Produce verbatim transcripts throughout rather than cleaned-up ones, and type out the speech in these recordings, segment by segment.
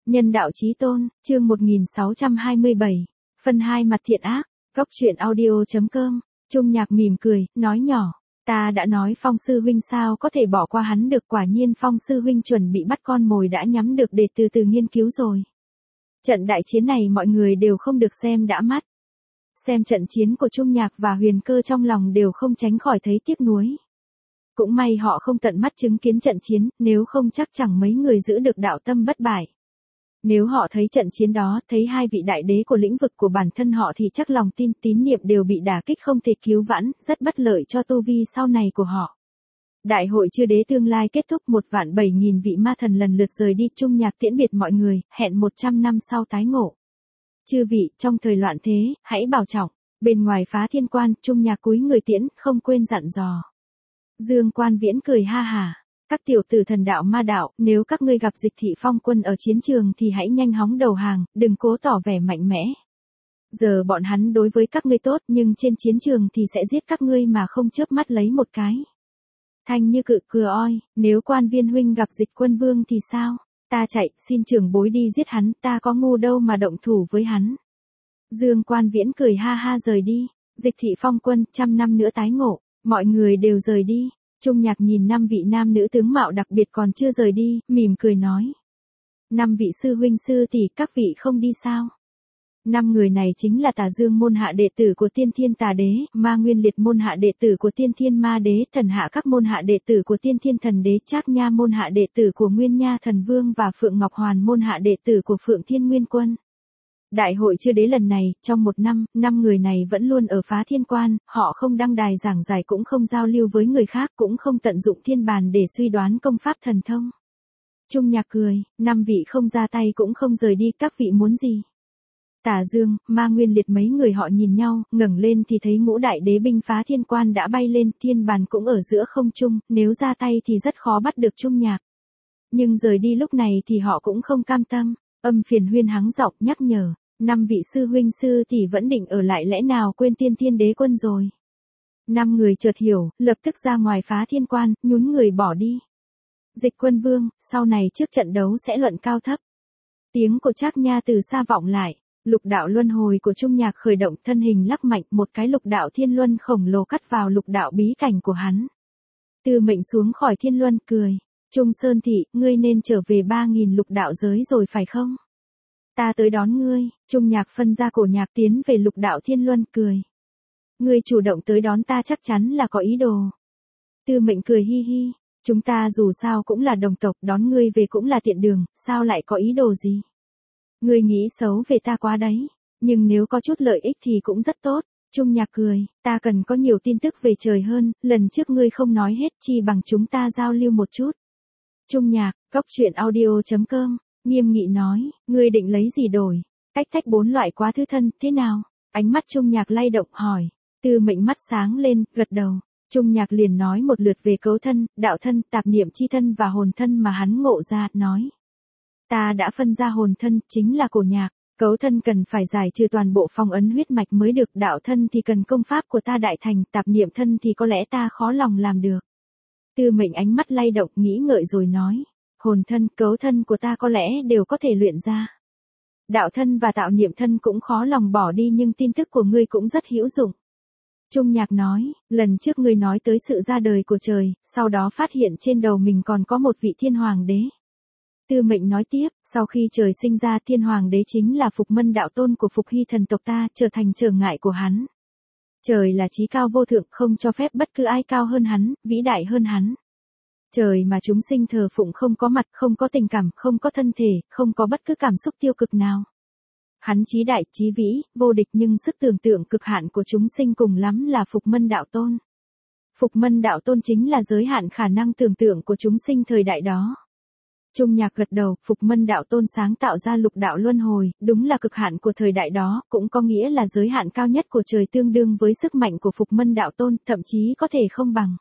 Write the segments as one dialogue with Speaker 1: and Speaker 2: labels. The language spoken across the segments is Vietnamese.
Speaker 1: Nhân đạo chí tôn, chương một nghìn sáu trăm hai mươi bảy, phần hai mặt thiện ác, góc truyện audio.com, Trung Nhạc mỉm cười, nói nhỏ, ta đã nói Phong sư huynh sao có thể bỏ qua hắn được, quả nhiên Phong sư huynh chuẩn bị bắt con mồi đã nhắm được để từ từ nghiên cứu rồi. Trận đại chiến này mọi người đều không được xem đã mắt. Xem trận chiến của Trung Nhạc và Huyền Cơ trong lòng đều không tránh khỏi thấy tiếc nuối. Cũng may họ không tận mắt chứng kiến trận chiến, nếu không chắc chẳng mấy người giữ được đạo tâm bất bại. Nếu họ thấy trận chiến đó, thấy hai vị đại đế của lĩnh vực của bản thân họ thì chắc lòng tin tín niệm đều bị đả kích không thể cứu vãn, rất bất lợi cho tu vi sau này của họ. Đại hội chư đế tương lai kết thúc, một vạn bảy nghìn vị ma thần lần lượt rời đi, Trung Nhạc tiễn biệt mọi người, hẹn một trăm năm sau tái ngộ. Chư vị, trong thời loạn thế, hãy bảo trọng. Bên ngoài Phá Thiên Quan, Trung Nhạc cúi người tiễn, không quên dặn dò. Dương Quan Viễn cười ha hả. Các tiểu tử thần đạo ma đạo, nếu các ngươi gặp Dịch Thị Phong quân ở chiến trường thì hãy nhanh hóng đầu hàng, đừng cố tỏ vẻ mạnh mẽ. Giờ bọn hắn đối với các ngươi tốt, nhưng trên chiến trường thì sẽ giết các ngươi mà không chớp mắt lấy một cái. Thanh Như cự cửa oi, nếu Quan Viên huynh gặp Dịch Quân Vương thì sao? Ta chạy, xin trưởng bối đi giết hắn, ta có ngu đâu mà động thủ với hắn. Dương Quan Viễn cười ha ha rời đi. Dịch Thị Phong quân, trăm năm nữa tái ngộ, mọi người đều rời đi. Trung Nhạc nhìn năm vị nam nữ tướng mạo đặc biệt còn chưa rời đi, mỉm cười nói. Năm vị sư huynh sư tỷ, các vị không đi sao? Năm người này chính là Tà Dương môn hạ đệ tử của Tiên Thiên Tà Đế, Ma Nguyên Liệt môn hạ đệ tử của Tiên Thiên Ma Đế, Thần Hạ các môn hạ đệ tử của Tiên Thiên Thần Đế, Trác Nha môn hạ đệ tử của Nguyên Nha Thần Vương và Phượng Ngọc Hoàn môn hạ đệ tử của Phượng Thiên Nguyên Quân. Đại hội chư đế lần này, trong một năm, năm người này vẫn luôn ở Phá Thiên Quan, họ không đăng đài giảng giải cũng không giao lưu với người khác, cũng không tận dụng thiên bàn để suy đoán công pháp thần thông. Trung Nhạc cười, năm vị không ra tay cũng không rời đi, các vị muốn gì? Tả Dương, Ma Nguyên Liệt mấy người họ nhìn nhau, ngẩng lên thì thấy ngũ đại đế binh Phá Thiên Quan đã bay lên, thiên bàn cũng ở giữa không trung, nếu ra tay thì rất khó bắt được Trung Nhạc. Nhưng rời đi lúc này thì họ cũng không cam tâm. Âm Phiền Huyên hắng giọng nhắc nhở, năm vị sư huynh sư tỷ vẫn định ở lại, lẽ nào quên Tiên Thiên Đế Quân rồi? Năm người chợt hiểu, lập tức ra ngoài Phá Thiên Quan, nhún người bỏ đi. Dịch Quân Vương, sau này trước trận đấu sẽ luận cao thấp. Tiếng của Trác Nha từ xa vọng lại, lục đạo luân hồi của Trung Nhạc khởi động, thân hình lắc mạnh, một cái lục đạo thiên luân khổng lồ cắt vào lục đạo bí cảnh của hắn. Tư Mệnh xuống khỏi thiên luân cười. Trung Sơn Thị, ngươi nên trở về ba nghìn lục đạo giới rồi phải không? Ta tới đón ngươi. Trung Nhạc phân ra cổ nhạc tiến về lục đạo thiên luân cười. Ngươi chủ động tới đón ta chắc chắn là có ý đồ. Tư Mệnh cười hi hi, chúng ta dù sao cũng là đồng tộc, đón ngươi về cũng là tiện đường, sao lại có ý đồ gì? Ngươi nghĩ xấu về ta quá đấy, nhưng nếu có chút lợi ích thì cũng rất tốt. Trung Nhạc cười, ta cần có nhiều tin tức về trời hơn, lần trước ngươi không nói hết, chi bằng chúng ta giao lưu một chút. Trung Nhạc, góc truyện audio.com, nghiêm nghị nói, ngươi định lấy gì đổi? Cách thách bốn loại quá thứ thân, thế nào? Ánh mắt Trung Nhạc lay động hỏi. Tư Mệnh mắt sáng lên, gật đầu. Trung Nhạc liền nói một lượt về cấu thân, đạo thân, tạp niệm chi thân và hồn thân mà hắn ngộ ra, nói. Ta đã phân ra hồn thân, chính là cổ nhạc. Cấu thân cần phải giải trừ toàn bộ phong ấn huyết mạch mới được, đạo thân thì cần công pháp của ta đại thành, tạp niệm thân thì có lẽ ta khó lòng làm được. Tư Mệnh ánh mắt lay động, nghĩ ngợi rồi nói, hồn thân, cấu thân của ta có lẽ đều có thể luyện ra. Đạo thân và tạo niệm thân cũng khó lòng bỏ đi, nhưng tin tức của ngươi cũng rất hữu dụng. Trung Nhạc nói, lần trước ngươi nói tới sự ra đời của trời, sau đó phát hiện trên đầu mình còn có một vị thiên hoàng đế. Tư Mệnh nói tiếp, sau khi trời sinh ra, thiên hoàng đế chính là Phục Mân đạo tôn của Phục Hy thần tộc ta, trở thành trở ngại của hắn. Trời là chí cao vô thượng, không cho phép bất cứ ai cao hơn hắn, vĩ đại hơn hắn. Trời mà chúng sinh thờ phụng không có mặt, không có tình cảm, không có thân thể, không có bất cứ cảm xúc tiêu cực nào. Hắn chí đại, chí vĩ, vô địch, nhưng sức tưởng tượng cực hạn của chúng sinh cùng lắm là Phục Mân đạo tôn. Phục Mân đạo tôn chính là giới hạn khả năng tưởng tượng của chúng sinh thời đại đó. Trung Nhạc gật đầu, Phục Mân đạo tôn sáng tạo ra lục đạo luân hồi, đúng là cực hạn của thời đại đó, cũng có nghĩa là giới hạn cao nhất của trời, tương đương với sức mạnh của Phục Mân đạo tôn, thậm chí có thể không bằng.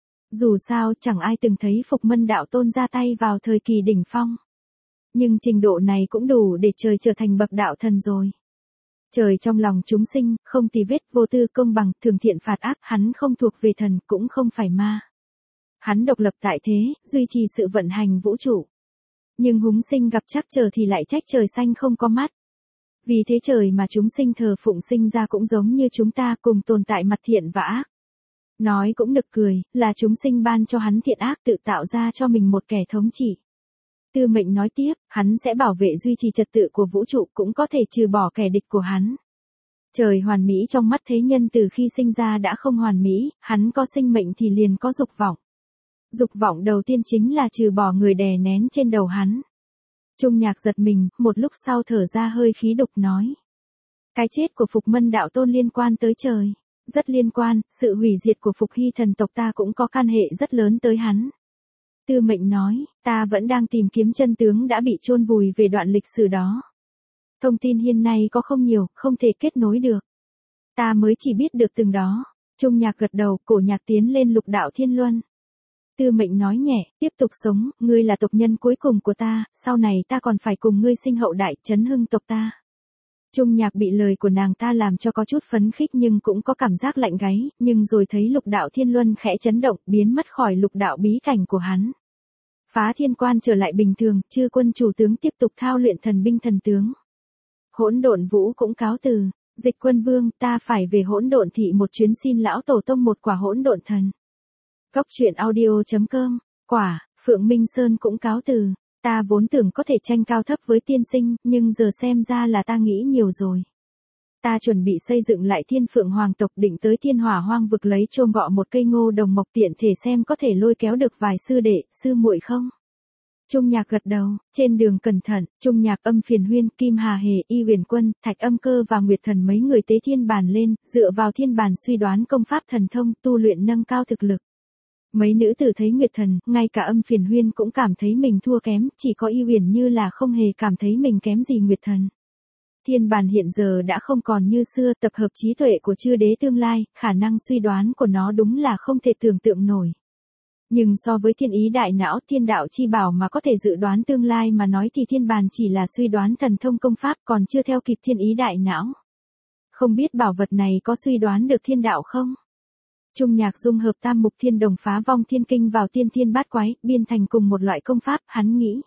Speaker 1: Dù sao, chẳng ai từng thấy Phục Mân đạo tôn ra tay vào thời kỳ đỉnh phong. Nhưng trình độ này cũng đủ để trời trở thành bậc đạo thần rồi. Trời trong lòng chúng sinh, không tì vết, vô tư, công bằng, thường thiện phạt ác, hắn không thuộc về thần, cũng không phải ma. Hắn độc lập tại thế, duy trì sự vận hành vũ trụ. Nhưng húng sinh gặp trắc trở thì lại trách trời xanh không có mắt. Vì thế trời mà chúng sinh thờ phụng sinh ra cũng giống như chúng ta cùng tồn tại mặt thiện và ác. Nói cũng nực cười, là chúng sinh ban cho hắn thiện ác tự tạo ra cho mình một kẻ thống trị. Tư Mệnh nói tiếp, hắn sẽ bảo vệ duy trì trật tự của vũ trụ cũng có thể trừ bỏ kẻ địch của hắn. Trời hoàn mỹ trong mắt thế nhân từ khi sinh ra đã không hoàn mỹ, hắn có sinh mệnh thì liền có dục vọng. Dục vọng đầu tiên chính là trừ bỏ người đè nén trên đầu hắn. Trung Nhạc giật mình, một lúc sau thở ra hơi khí đục nói. Cái chết của Phục Mân đạo tôn liên quan tới trời. Rất liên quan, sự hủy diệt của Phục Hy thần tộc ta cũng có can hệ rất lớn tới hắn. Tư Mệnh nói, ta vẫn đang tìm kiếm chân tướng đã bị chôn vùi về đoạn lịch sử đó. Thông tin hiện nay có không nhiều, không thể kết nối được. Ta mới chỉ biết được từng đó. Trung Nhạc gật đầu, cổ nhạc tiến lên lục đạo thiên luân. Tư Mệnh nói nhẹ, tiếp tục sống, ngươi là tộc nhân cuối cùng của ta, sau này ta còn phải cùng ngươi sinh hậu đại, chấn hưng tộc ta. Trung Nhạc bị lời của nàng ta làm cho có chút phấn khích nhưng cũng có cảm giác lạnh gáy, nhưng rồi thấy lục đạo thiên luân khẽ chấn động, biến mất khỏi lục đạo bí cảnh của hắn. Phá thiên quan trở lại bình thường, chư quân chủ tướng tiếp tục thao luyện thần binh thần tướng. Hỗn Độn Vũ cũng cáo từ, Dịch Quân Vương, ta phải về Hỗn Độn thị một chuyến xin lão tổ tông một quả hỗn độn thần. Cốc truyện audio chấm com, quả, Phượng Minh Sơn cũng cáo từ, ta vốn tưởng có thể tranh cao thấp với tiên sinh, nhưng giờ xem ra là ta nghĩ nhiều rồi. Ta chuẩn bị xây dựng lại Thiên Phượng Hoàng tộc, định tới Thiên Hỏa Hoang vực lấy chôm gọ một cây ngô đồng mộc tiện thể xem có thể lôi kéo được vài sư đệ, sư muội không. Trung Nhạc gật đầu, trên đường cẩn thận, Trung Nhạc, Âm Phiền Huyên, Kim Hà Hề, Y Huyền Quân, Thạch Âm Cơ và Nguyệt Thần mấy người tế thiên bàn lên, dựa vào thiên bàn suy đoán công pháp thần thông, tu luyện nâng cao thực lực. Mấy nữ tử thấy Nguyệt Thần, ngay cả Âm Phiền Huyên cũng cảm thấy mình thua kém, chỉ có Y Huyền Như là không hề cảm thấy mình kém gì Nguyệt Thần. Thiên bàn hiện giờ đã không còn như xưa, tập hợp trí tuệ của chư đế tương lai, khả năng suy đoán của nó đúng là không thể tưởng tượng nổi. Nhưng so với thiên ý đại não, thiên đạo chi bảo mà có thể dự đoán tương lai mà nói thì thiên bàn chỉ là suy đoán thần thông công pháp, còn chưa theo kịp thiên ý đại não. Không biết bảo vật này có suy đoán được thiên đạo không? Trung Nhạc dung hợp tam mục thiên đồng phá vong thiên kinh vào tiên thiên bát quái, biên thành cùng một loại công pháp, hắn nghĩ.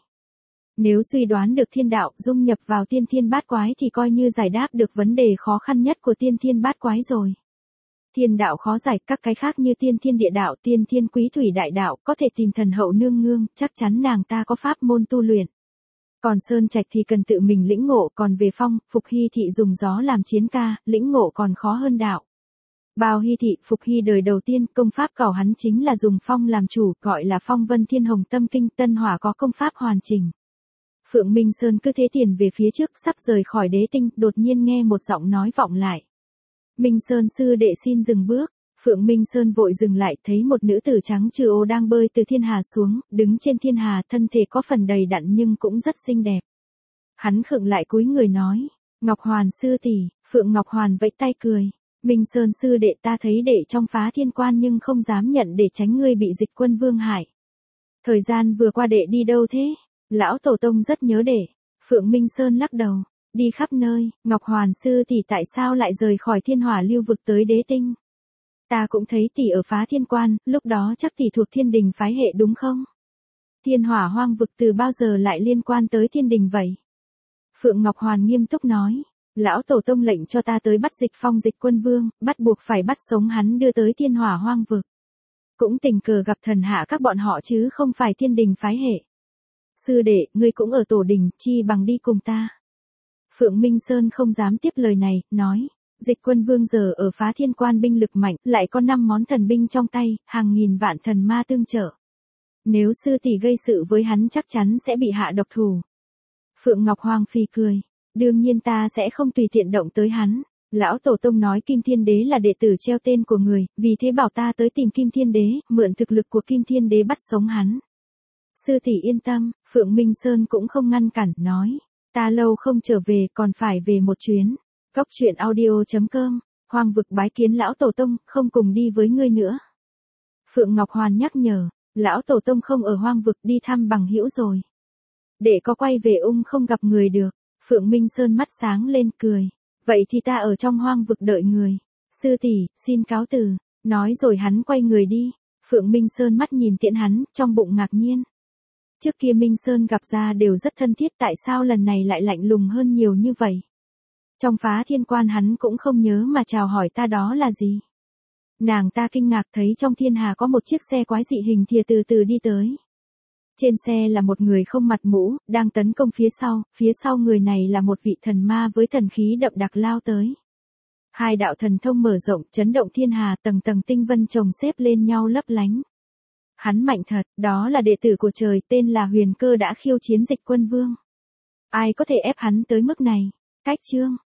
Speaker 1: Nếu suy đoán được thiên đạo, dung nhập vào tiên thiên bát quái thì coi như giải đáp được vấn đề khó khăn nhất của tiên thiên bát quái rồi. Thiên đạo khó giải, các cái khác như tiên thiên địa đạo, tiên thiên quý thủy đại đạo, có thể tìm thần hậu nương nương, chắc chắn nàng ta có pháp môn tu luyện. Còn Sơn Trạch thì cần tự mình lĩnh ngộ, còn về Phong, Phục Hy thị dùng gió làm chiến ca, lĩnh ngộ còn khó hơn đạo. Bao Hy thị, Phục Hy đời đầu tiên, công pháp cảo hắn chính là dùng phong làm chủ, gọi là Phong Vân Thiên Hồng Tâm Kinh, Tân Hỏa có công pháp hoàn chỉnh. Phượng Minh Sơn cứ thế tiền về phía trước, sắp rời khỏi đế tinh, đột nhiên nghe một giọng nói vọng lại. Minh Sơn sư đệ xin dừng bước. Phượng Minh Sơn vội dừng lại, thấy một nữ tử trắng trừ ô đang bơi từ thiên hà xuống, đứng trên thiên hà, thân thể có phần đầy đặn nhưng cũng rất xinh đẹp. Hắn khựng lại cúi người nói, Ngọc Hoàn sư tỷ. Phượng Ngọc Hoàn vẫy tay cười. Minh Sơn sư đệ, ta thấy đệ trong phá thiên quan nhưng không dám nhận để tránh ngươi bị Dịch Quân Vương hại. Thời gian vừa qua đệ đi đâu thế? Lão tổ tông rất nhớ đệ. Phượng Minh Sơn lắc đầu. Đi khắp nơi. Ngọc Hoàn sư tỷ tại sao lại rời khỏi thiên hỏa lưu vực tới đế tinh? Ta cũng thấy tỷ ở phá thiên quan, lúc đó chắc tỷ thuộc thiên đình phái hệ đúng không? Thiên hỏa hoang vực từ bao giờ lại liên quan tới thiên đình vậy? Phượng Ngọc Hoàn nghiêm túc nói. Lão tổ tông lệnh cho ta tới bắt Dịch Phong Dịch Quân Vương, bắt buộc phải bắt sống hắn đưa tới thiên hỏa hoang vực. Cũng tình cờ gặp thần hạ các bọn họ chứ không phải thiên đình phái hệ. Sư đệ, ngươi cũng ở tổ đình, chi bằng đi cùng ta. Phượng Minh Sơn không dám tiếp lời này, nói. Dịch Quân Vương giờ ở phá thiên quan binh lực mạnh, lại có năm món thần binh trong tay, hàng nghìn vạn thần ma tương trợ. Nếu sư tỷ gây sự với hắn chắc chắn sẽ bị hạ độc thủ. Phượng Ngọc Hoàng phì cười. Đương nhiên ta sẽ không tùy tiện động tới hắn. Lão tổ tông nói Kim Thiên Đế là đệ tử treo tên của người, vì thế bảo ta tới tìm Kim Thiên Đế, mượn thực lực của Kim Thiên Đế bắt sống hắn. Sư tỷ yên tâm, Phượng Minh Sơn cũng không ngăn cản, nói. Ta lâu không trở về, còn phải về một chuyến. Cốc truyện audio chấm com, hoang vực bái kiến lão tổ tông, không cùng đi với ngươi nữa. Phượng Ngọc Hoàn nhắc nhở, lão tổ tông không ở hoang vực, đi thăm bằng hữu rồi. Để có quay về ung không gặp người được. Phượng Minh Sơn mắt sáng lên cười. Vậy thì ta ở trong hoang vực đợi người. Sư tỷ, xin cáo từ. Nói rồi hắn quay người đi. Phượng Minh Sơn mắt nhìn tiễn hắn, trong bụng ngạc nhiên. Trước kia Minh Sơn gặp ra đều rất thân thiết, tại sao lần này lại lạnh lùng hơn nhiều như vậy? Trong Phá Thiên Quan hắn cũng không nhớ mà chào hỏi ta đó là gì. Nàng ta kinh ngạc thấy trong thiên hà có một chiếc xe quái dị hình thìa từ từ đi tới. Trên xe là một người không mặt mũ, đang tấn công phía sau, phía sau người này là một vị thần ma với thần khí đậm đặc lao tới. Hai đạo thần thông mở rộng, chấn động thiên hà, tầng tầng tinh vân chồng xếp lên nhau lấp lánh. Hắn mạnh thật, đó là đệ tử của trời, tên là Huyền Cơ, đã khiêu chiến Dịch Quân Vương. Ai có thể ép hắn tới mức này? Cách chương